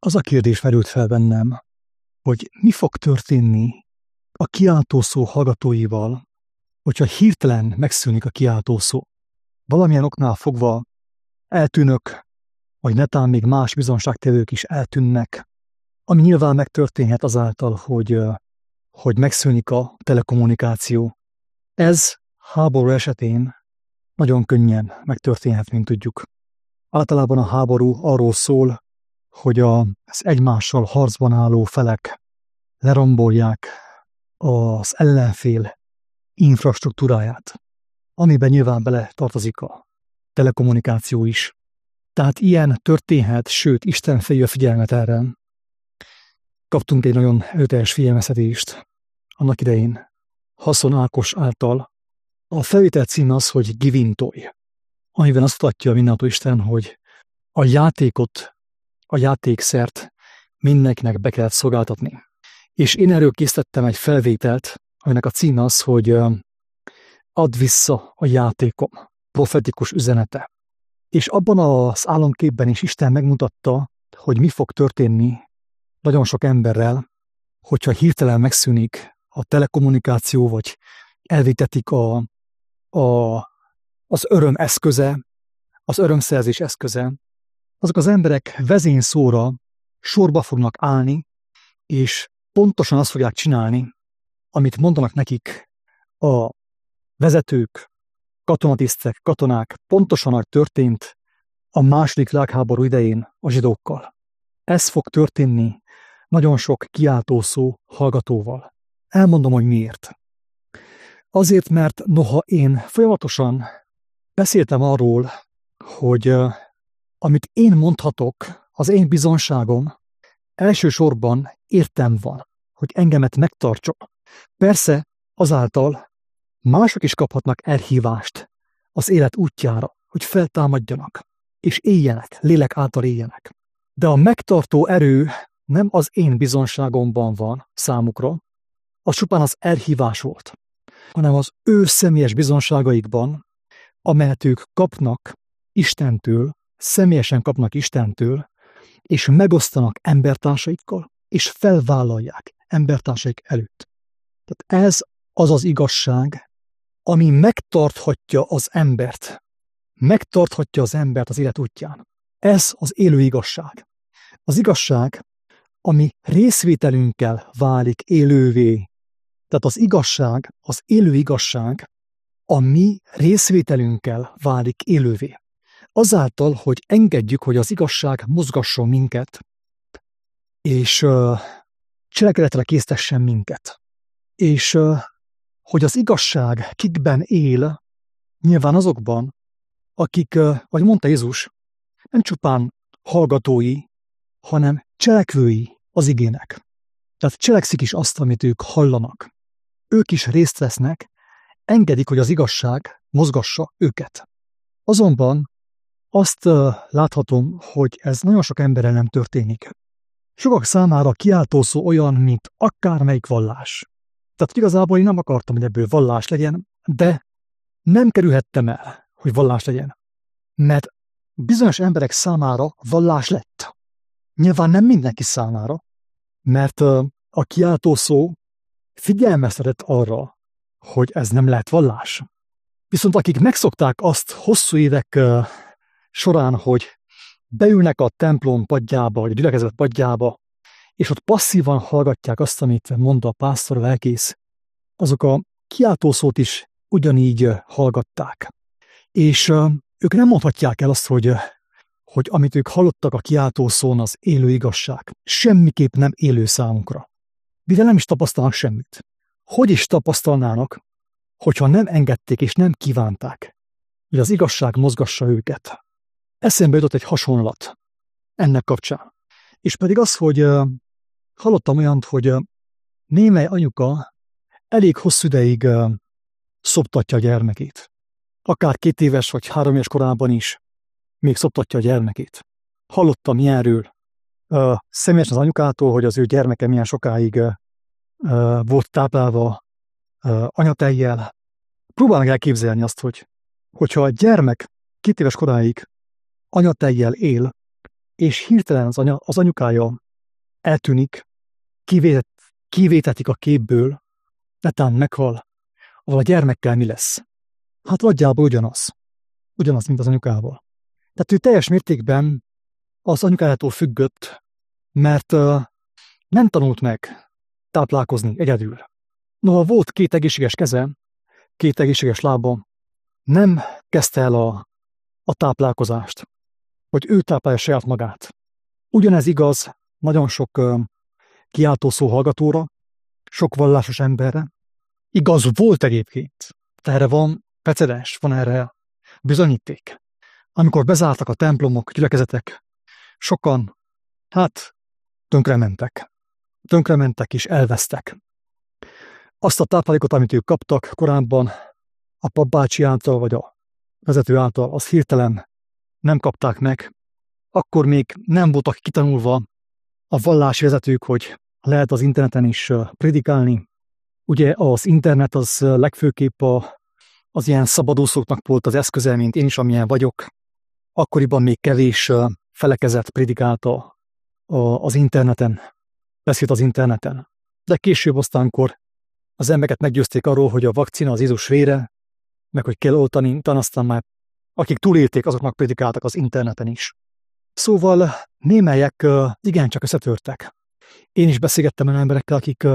Az a kérdés merült fel bennem, hogy mi fog történni a kiáltószó hallgatóival, hogyha hirtelen megszűnik a kiáltószó. Valamilyen oknál fogva eltűnök, vagy netán még más bizonságtevők is eltűnnek, ami nyilván megtörténhet azáltal, hogy megszűnik a telekommunikáció. Ez háború esetén nagyon könnyen megtörténhet, mint tudjuk. Általában a háború arról szól, hogy az egymással harcban álló felek lerombolják az ellenfél infrastruktúráját, amiben nyilván bele tartozik a telekommunikáció is. Tehát ilyen történhet, sőt, Isten felhívja a figyelmet erre. Kaptunk egy nagyon erőteljes figyelmeztetést annak idején Haszon Ákos által. A felvétel cím az, hogy Givintoj, amiben azt mutatja mindenható Isten, hogy a játékot, a játékszert mindenkinek be kellett szolgáltatni. És én erről készítettem egy felvételt, aminek a címe az, hogy Add vissza a játékom, profetikus üzenete. És abban az álomképben is Isten megmutatta, hogy mi fog történni nagyon sok emberrel, hogyha hirtelen megszűnik a telekommunikáció, vagy elvétetik az öröm eszköze, az örömszerzés eszköze. Azok az emberek vezényszóra sorba fognak állni, és pontosan azt fogják csinálni, amit mondanak nekik a vezetők, katonatisztek, katonák, pontosan, ahogy történt a második világháború idején a zsidókkal. Ez fog történni nagyon sok kiáltószó hallgatóval. Elmondom, hogy miért. Azért, mert noha én folyamatosan beszéltem arról, hogy amit én mondhatok, az én bizonságom elsősorban értem van, hogy engemet megtartson. Persze azáltal mások is kaphatnak elhívást az élet útjára, hogy feltámadjanak, és éljenek, lélek által éljenek. De a megtartó erő nem az én bizonságomban van számukra, az csupán az elhívás volt, hanem az ő személyes bizonságaikban, amelyet ők kapnak Istentől, személyesen kapnak Istentől, és megosztanak embertársaikkal, és felvállalják embertársaik előtt. Tehát ez az az igazság, ami megtarthatja az embert az élet útján. Ez az élő igazság. Az igazság, ami részvételünkkel válik élővé. Tehát az igazság, az élő igazság, a mi részvételünkkel válik élővé. Azáltal, hogy engedjük, hogy az igazság mozgasson minket, és cselekedetre késztessen minket. És hogy az igazság kikben él, nyilván azokban, akik, ahogy mondta Jézus, nem csupán hallgatói, hanem cselekvői az igének. Tehát cselekszik is azt, amit ők hallanak. Ők is részt vesznek, engedik, hogy az igazság mozgassa őket. Azonban azt láthatom, hogy ez nagyon sok emberrel nem történik. Sokak számára kiáltószó olyan, mint akármelyik vallás. Tehát igazából én nem akartam, hogy ebből vallás legyen, de nem kerülhettem el, hogy vallás legyen. Mert bizonyos emberek számára vallás lett. Nyilván nem mindenki számára, mert a kiáltószó figyelmeztetett arra, hogy ez nem lehet vallás. Viszont akik megszokták azt hosszú évek során, hogy beülnek a templom padjába, vagy a gyülekezet padjába, és ott passzívan hallgatják azt, amit mond a pásztor, a lelkész, azok a kiáltószót is ugyanígy hallgatták. És ők nem mondhatják el azt, hogy amit ők hallottak a kiáltószón, az élő igazság. Semmiképp nem élő számukra. Mivel nem is tapasztalnak semmit. Hogy is tapasztalnának, hogyha nem engedték és nem kívánták, hogy az igazság mozgassa őket. Eszembe jutott egy hasonlat ennek kapcsán. És pedig az, hogy hallottam olyant, hogy némely anyuka elég hosszú ideig szoptatja a gyermekét. Akár 2 éves vagy 3 éves korában is még szoptatja a gyermekét. Hallottam ilyenről személyesen az anyukától, hogy az ő gyermeke milyen sokáig volt táplálva anyatejjel. Próbálnak elképzelni azt, hogyha a gyermek 2 éves koráig anyatejjel él, és hirtelen az anyukája eltűnik, kivétetik a képből, netán meghal, ahol a gyermekkel mi lesz? Hát nagyjából ugyanaz, mint az anyukával. Tehát ő teljes mértékben az anyukájától függött, mert nem tanult meg táplálkozni egyedül. Noha volt 2 egészséges keze, 2 egészséges lába, nem kezdte el a táplálkozást, hogy ő táplálja saját magát. Ugyanez igaz nagyon sok kiáltószó hallgatóra, sok vallásos emberre. Igaz volt egyébként. Erre van precedens, van erre bizonyíték. Amikor bezártak a templomok, gyülekezetek, sokan, tönkrementek és elvesztek. Azt a táplálékot, amit ők kaptak korábban, a papbácsi által, vagy a vezető által, azt hirtelen nem kapták meg. Akkor még nem voltak kitanulva a vallási vezetők, hogy lehet az interneten is prédikálni. Ugye az internet az legfőképp az ilyen szabadúszóknak volt az eszköze, mint én is, amilyen vagyok. Akkoriban még kevés felekezet prédikálta az interneten, beszélt az interneten. De később aztánkor az embereket meggyőzték arról, hogy a vakcina az Jézus vére, meg hogy kell oltani, utána aztán már akik túlélték, azoknak prédikáltak az interneten is. Szóval némelyek igencsak összetörtek. Én is beszélgettem olyan emberekkel, akik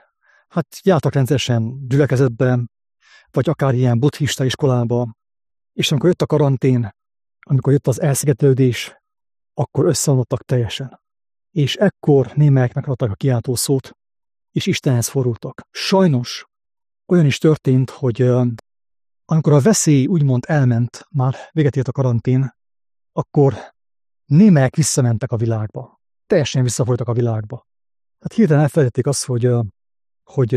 jártak rendszeresen gyülekezetben, vagy akár ilyen buddhista iskolába, és amikor jött a karantén, amikor jött az elszigetelődés, akkor összeomlottak teljesen. És ekkor némelyek meghallották a kiáltó szót, és Istenhez fordultak. Sajnos olyan is történt, hogy amikor a veszély úgymond elment, már véget ért a karantén, akkor némelyek visszamentek a világba. Teljesen visszafolytak a világba. Hát hirtelen elfelejtették azt, hogy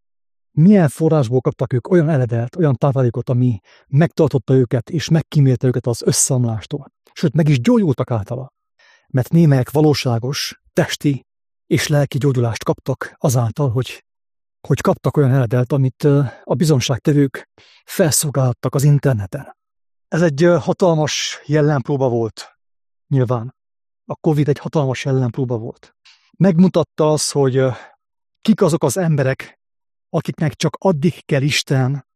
milyen forrásból kaptak ők olyan eredet, olyan táplálékot, ami megtartotta őket, és megkímélte őket az összeomlástól. Sőt, meg is gyógyultak általa. Mert némelyek valóságos, testi és lelki gyógyulást kaptak azáltal, hogy kaptak olyan eredet, amit a bizonságtevők felszolgáltattak az interneten. Ez egy hatalmas jellempróba volt, nyilván. A Covid egy hatalmas jellempróba volt. Megmutatta azt, hogy kik azok az emberek, akiknek csak addig kell Isten,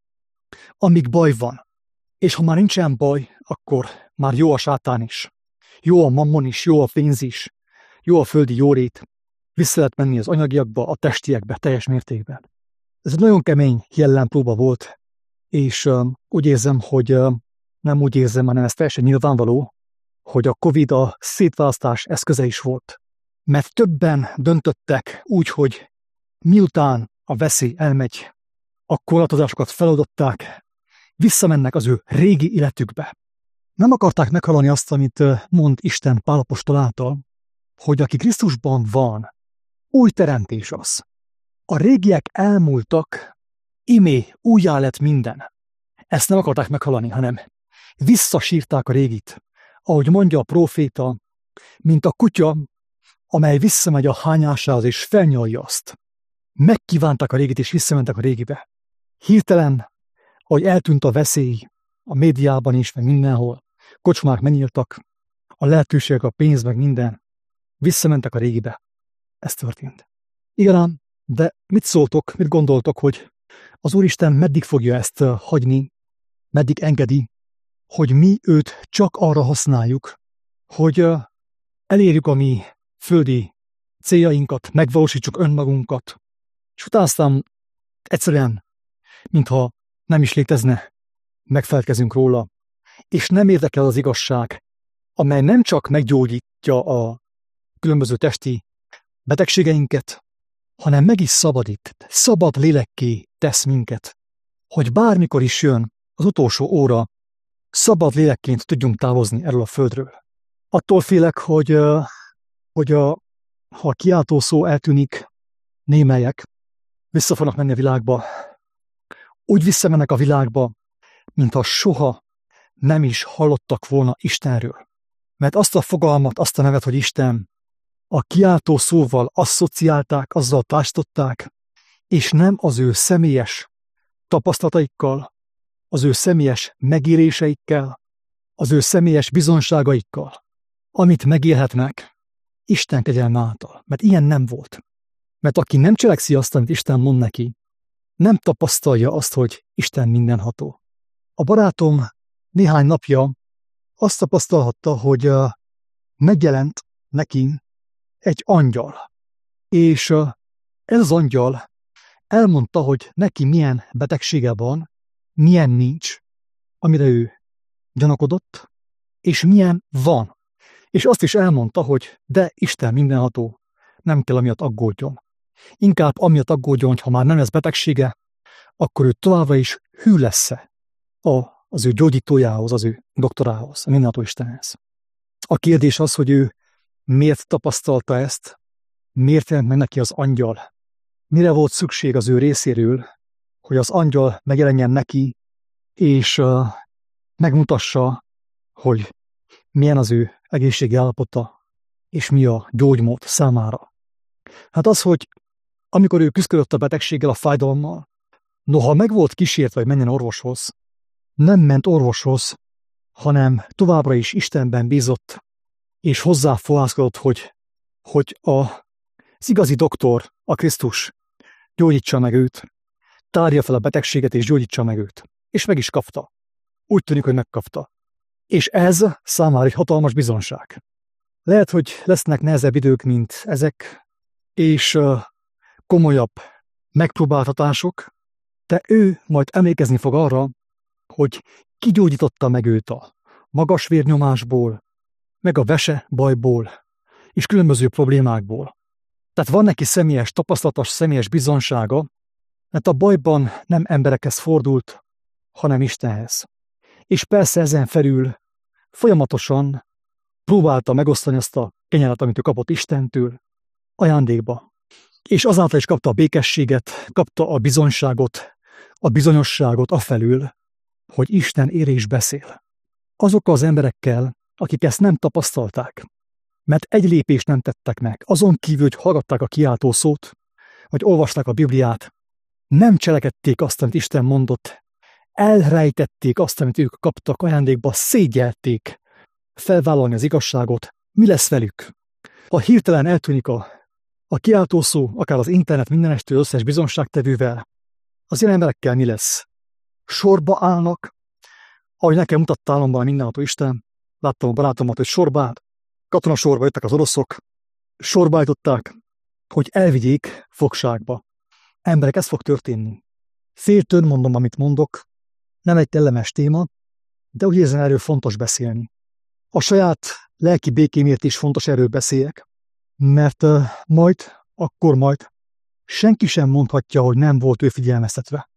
amíg baj van. És ha már nincsen baj, akkor már jó a sátán is. Jó a mammon is, jó a pénz is, jó a földi jórét. Vissza lehet menni az anyagiakba, a testiekbe, teljes mértékben. Ez egy nagyon kemény jellempróba volt, és úgy érzem, hogy nem úgy érzem, hanem ez teljesen nyilvánvaló, hogy a Covid a szétválasztás eszköze is volt. Mert többen döntöttek úgy, hogy miután a veszély elmegy, a korlátozásokat feloldották, visszamennek az ő régi életükbe. Nem akarták meghallani azt, amit mond Isten Pál apostol által, hogy aki Krisztusban van, új teremtés az. A régiek elmúltak, imé újjá lett minden. Ezt nem akarták meghallani, hanem visszasírták a régit. Ahogy mondja a próféta, mint a kutya, amely visszamegy a hányásához és felnyalja azt. Megkívánták a régit és visszamentek a régibe. Hirtelen, ahogy eltűnt a veszély, a médiában is, meg mindenhol, kocsmák megnyíltak, a lehetőségek, a pénz, meg minden, visszamentek a régibe. Ez történt. Igen, de mit szóltok, mit gondoltok, hogy az Úristen meddig fogja ezt hagyni, meddig engedi, hogy mi őt csak arra használjuk, hogy elérjük a mi földi céljainkat, megvalósítsuk önmagunkat, és utána aztán egyszerűen, mintha nem is létezne, megfelelkezünk róla, és nem érdekel az igazság, amely nem csak meggyógyítja a különböző testi betegségeinket, hanem meg is szabadít, szabad lélekké tesz minket, hogy bármikor is jön az utolsó óra, szabad lélekként tudjunk távozni erről a földről. Attól félek, hogy ha a kiáltó szó eltűnik, némelyek vissza fognak menni a világba, úgy visszamennek a világba, mintha soha nem is hallottak volna Istenről. Mert azt a fogalmat, azt a nevet, hogy Isten, a kiáltó szóval asszociálták, azzal társították, és nem az ő személyes tapasztalataikkal, az ő személyes megéléseikkel, az ő személyes bizonságaikkal, amit megélhetnek Isten kegyelme által. Mert ilyen nem volt. Mert aki nem cselekszi azt, amit Isten mond neki, nem tapasztalja azt, hogy Isten mindenható. A barátom néhány napja azt tapasztalhatta, hogy megjelent neki egy angyal. És ez az angyal elmondta, hogy neki milyen betegsége van, milyen nincs, amire ő gyanakodott, és milyen van. És azt is elmondta, hogy de Isten mindenható, nem kell amiatt aggódjon. Inkább amiatt aggódjon, hogy ha már nem lesz betegsége, akkor ő továbbra is hű lesz-e az ő gyógyítójához, az ő doktorához, a mindenható Istenhez. A kérdés az, hogy ő miért tapasztalta ezt, miért jelent meg neki az angyal, mire volt szükség az ő részéről, hogy az angyal megjelenjen neki, és megmutassa, hogy milyen az ő egészségi állapota, és mi a gyógymód számára. Hát az, hogy amikor ő küzdött a betegséggel, a fájdalommal, noha meg volt kísértve, hogy menjen orvoshoz, nem ment orvoshoz, hanem továbbra is Istenben bízott, és hozzáfohászkodott, hogy az igazi doktor, a Krisztus gyógyítsa meg őt, tárja fel a betegséget, és gyógyítsa meg őt. És meg is kapta. Úgy tűnik, hogy megkapta. És ez számára egy hatalmas bizonság. Lehet, hogy lesznek nehezebb idők, mint ezek, és komolyabb megpróbáltatások, de ő majd emlékezni fog arra, hogy kigyógyította meg őt a magas vérnyomásból, meg a vese bajból, és különböző problémákból. Tehát van neki személyes tapasztalatos, személyes bizonsága, mert a bajban nem emberekhez fordult, hanem Istenhez. És persze ezen felül folyamatosan próbálta megosztani azt a kenyeret, amit ő kapott Istentől, ajándékba. És azáltal is kapta a békességet, kapta a bizonyságot, a bizonyosságot afelül, hogy Isten ér és beszél. Azokkal az emberekkel, akik ezt nem tapasztalták, mert egy lépést nem tettek meg, azon kívül, hogy hallgatták a kiáltó szót, vagy olvasták a Bibliát, nem cselekedték azt, amit Isten mondott, elrejtették azt, amit ők kaptak ajándékba, szégyelték felvállalni az igazságot. Mi lesz velük? Ha hirtelen eltűnik a kiáltó szó, akár az internet mindenestől összes bizonságtevővel, az ilyen emberekkel mi lesz? Sorba állnak, ahogy nekem mutatta álomban a mindenható Isten, láttam a barátomat, hogy sorba állt, katonasorba jöttek az oroszok, sorba állították, hogy elvigyék fogságba. Emberek, ez fog történni. Féltőn mondom, amit mondok, nem egy kellemes téma, de úgy érzem, erről fontos beszélni. A saját lelki békémért is fontos erről beszéljek, mert majd senki sem mondhatja, hogy nem volt ő figyelmeztetve.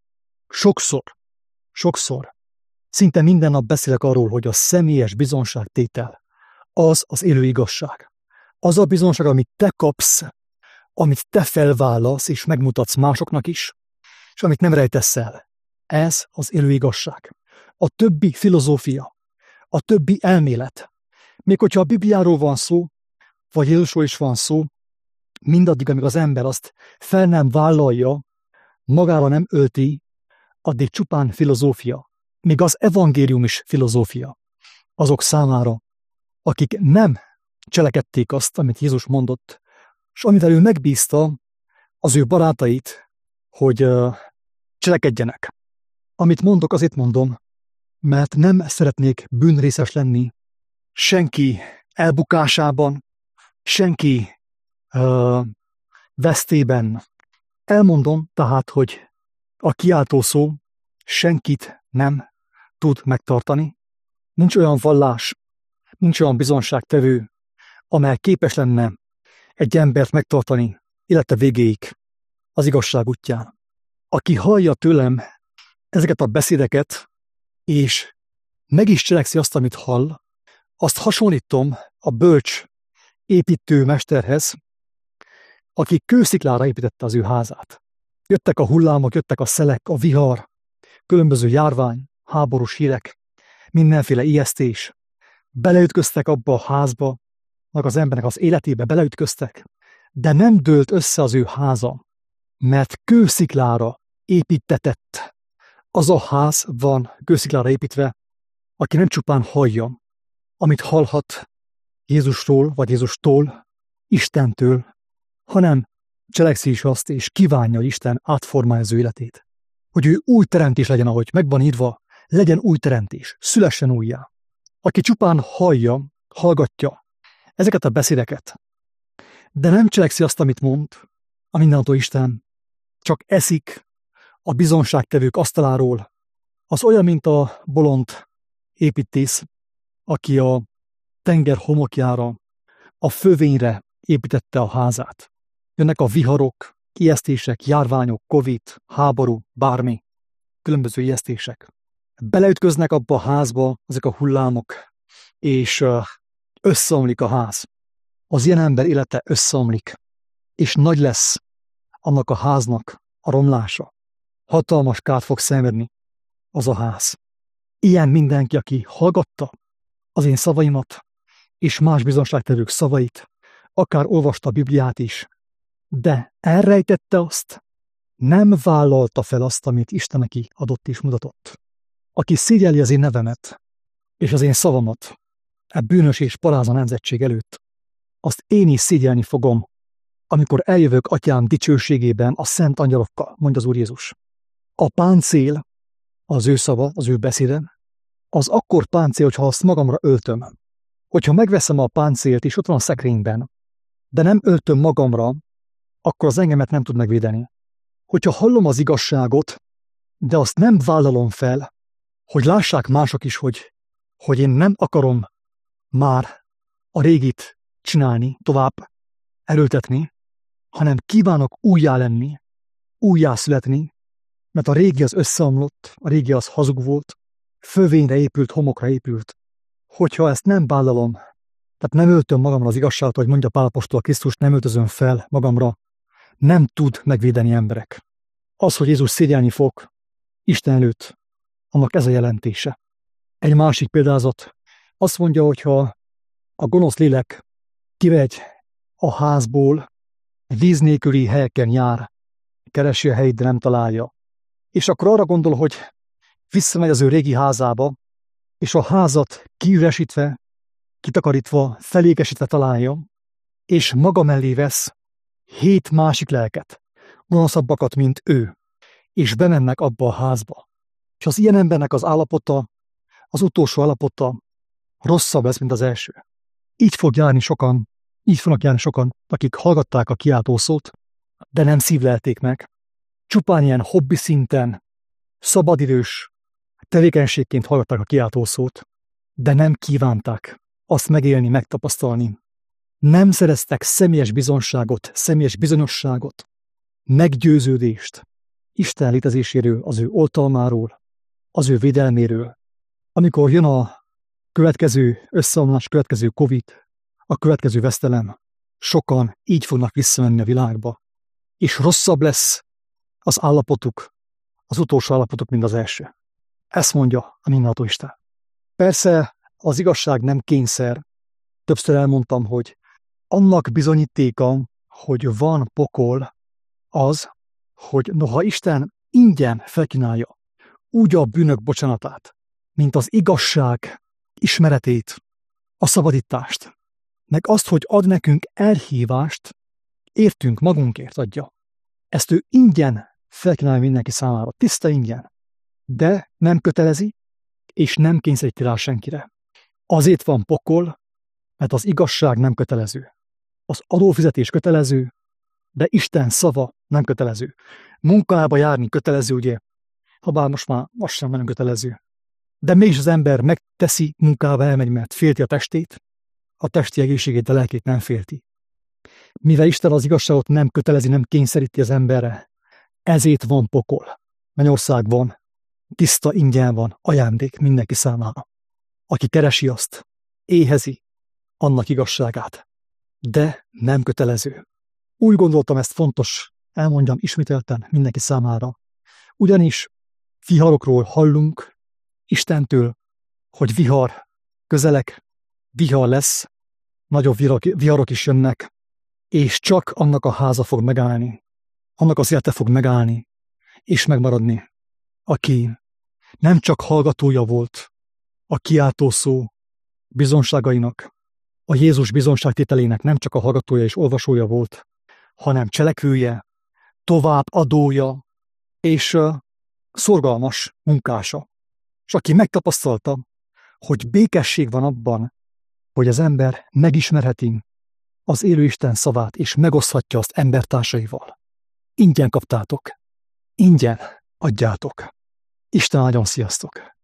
Sokszor, szinte minden nap beszélek arról, hogy a személyes bizonságtétel az élő igazság. Az a bizonság, amit te kapsz, amit te felvállasz és megmutatsz másoknak is, és amit nem rejtesz el. Ez az élő igazság. A többi filozófia, a többi elmélet, még hogyha a Bibliáról van szó, vagy Jézusról is van szó, mindaddig, amíg az ember azt fel nem vállalja, magára nem ölti, addig csupán filozófia. Még az evangélium is filozófia. Azok számára, akik nem cselekedték azt, amit Jézus mondott, és amivel ő megbízta az ő barátait, hogy cselekedjenek. Amit mondok, azért mondom, mert nem szeretnék bűnrészes lenni senki elbukásában, senki vesztében. Elmondom tehát, hogy a kiáltó szó senkit nem tud megtartani. Nincs olyan vallás, nincs olyan bizonságtevő, amely képes lenne egy embert megtartani élete végéig az igazság útján. Aki hallja tőlem ezeket a beszédeket, és meg is cselekszi azt, amit hall, azt hasonlítom a bölcs építő mesterhez, aki kősziklára építette az ő házát. Jöttek a hullámok, jöttek a szelek, a vihar, különböző járvány, háborús hírek, mindenféle ijesztés. Beleütköztek abba a házba, meg az embernek az életébe beleütköztek, de nem dőlt össze az ő háza, mert kősziklára építetett. Az a ház van kősziklára építve, aki nem csupán hallja, amit hallhat, Jézusról, vagy Jézustól, Istentől, hanem cselekszi is azt, és kívánja, hogy Isten átformálja az ő életét. Hogy ő új teremtés legyen, ahogy megvan írva, legyen új teremtés, szülessen újjá. Aki csupán hallgatja ezeket a beszédeket, de nem cselekszi azt, amit mond a mindenható Isten, csak eszik a bizonságtevők asztaláról, az olyan, mint a bolond építész, aki a tenger homokjára, a fövényre építette a házát. Jönnek a viharok, ijesztések, járványok, Covid, háború, bármi, különböző ijesztések. Beleütköznek abba a házba ezek a hullámok, és összeomlik a ház. Az ilyen ember élete összeomlik, és nagy lesz annak a háznak a romlása. Hatalmas kárt fog szenvedni az a ház. Ilyen mindenki, aki hallgatta az én szavaimat, és más bizonságtevők szavait, akár olvasta a Bibliát is, de elrejtette azt, nem vállalta fel azt, amit Isten neki adott és mutatott. Aki szégyelli az én nevemet, és az én szavamat, e bűnös és paráza nemzetség előtt, azt én is szégyelni fogom, amikor eljövök Atyám dicsőségében a szent angyalokkal, mondja az Úr Jézus. A páncél, az ő szava, az ő beszéde, az akkor páncél, hogyha azt magamra öltöm. Hogyha megveszem a páncélt, és ott van a szekrényben, de nem öltöm magamra, akkor az engemet nem tud megvédeni. Hogyha hallom az igazságot, de azt nem vállalom fel, hogy lássák mások is, hogy én nem akarom már a régit csinálni, tovább erőltetni, hanem kívánok újjá lenni, újjá születni, mert a régi az összeomlott, a régi az hazug volt, fövényre épült, homokra épült. Hogyha ezt nem vállalom, tehát nem öltöm magamra az igazságot, hogy mondja Pál apostol, a Krisztust nem öltözöm fel magamra, nem tud megvédeni emberek. Az, hogy Jézus szégyelni fog Isten előtt, annak ez a jelentése. Egy másik példázat azt mondja, hogyha a gonosz lélek kivegy a házból, víz nélküli helyeken jár, keresi a helyét, de nem találja. És akkor arra gondol, hogy visszamegy az ő régi házába, és a házat kiüresítve, kitakarítva, felégesítve találja, és maga mellé vesz 7 másik lelket, gonoszabbakat, mint ő, és bemennek abba a házba. És az ilyen embernek az állapota, az utolsó állapota rosszabb lesz, mint az első. Így fognak járni sokan, akik hallgatták a kiáltószót, de nem szívlelték meg. Csupán ilyen hobbi szinten, szabadidős tevékenységként hallgatták a kiáltószót, de nem kívánták azt megélni, megtapasztalni. Nem szereztek személyes bizonságot, személyes bizonyosságot, meggyőződést Isten létezéséről, az ő oltalmáról, az ő védelméről. Amikor jön a következő összeomlás, következő Covid, a következő vesztelem, sokan így fognak visszamenni a világba, és rosszabb lesz az állapotuk, az utolsó állapotuk, mint az első. Ezt mondja a mindenható Isten. Persze az igazság nem kényszer. Többször elmondtam, hogy annak bizonyítéka, hogy van pokol, az, hogy noha Isten ingyen felkínálja úgy a bűnök bocsánatát, mint az igazság ismeretét, a szabadítást, meg azt, hogy ad nekünk elhívást, értünk magunkért adja. Ezt ő ingyen felkínálja mindenki számára, tiszta ingyen, de nem kötelezi, és nem kényszeríti rá senkire. Azért van pokol, mert az igazság nem kötelező. Az adófizetés kötelező, de Isten szava nem kötelező. Munkába járni kötelező, ugye? Habár most már az sem nagyon kötelező. De mégis az ember megteszi, munkába elmegy, mert félti a testét, a testi egészségét, a lelkét nem félti. Mivel Isten az igazságot nem kötelezi, nem kényszeríti az emberre, ezért van pokol. Mennyországban tiszta ingyen van ajándék mindenki számára. Aki keresi azt, éhezi annak igazságát, de nem kötelező. Úgy gondoltam, ezt fontos elmondjam ismételten mindenki számára. Ugyanis viharokról hallunk Istentől, hogy vihar közelek, vihar lesz, nagyobb viharok is jönnek, és csak annak a háza fog megállni, annak az élete fog megállni, és megmaradni, aki nem csak hallgatója volt a kiáltó szó bizonságainak, a Jézus bizonságtételének nem csak a hallgatója és olvasója volt, hanem cselekvője, továbbadója és szorgalmas munkása. És aki megtapasztalta, hogy békesség van abban, hogy az ember megismerheti az élő Isten szavát, és megoszthatja azt embertársaival. Ingyen kaptátok, ingyen adjátok. Isten áldjon, sziasztok!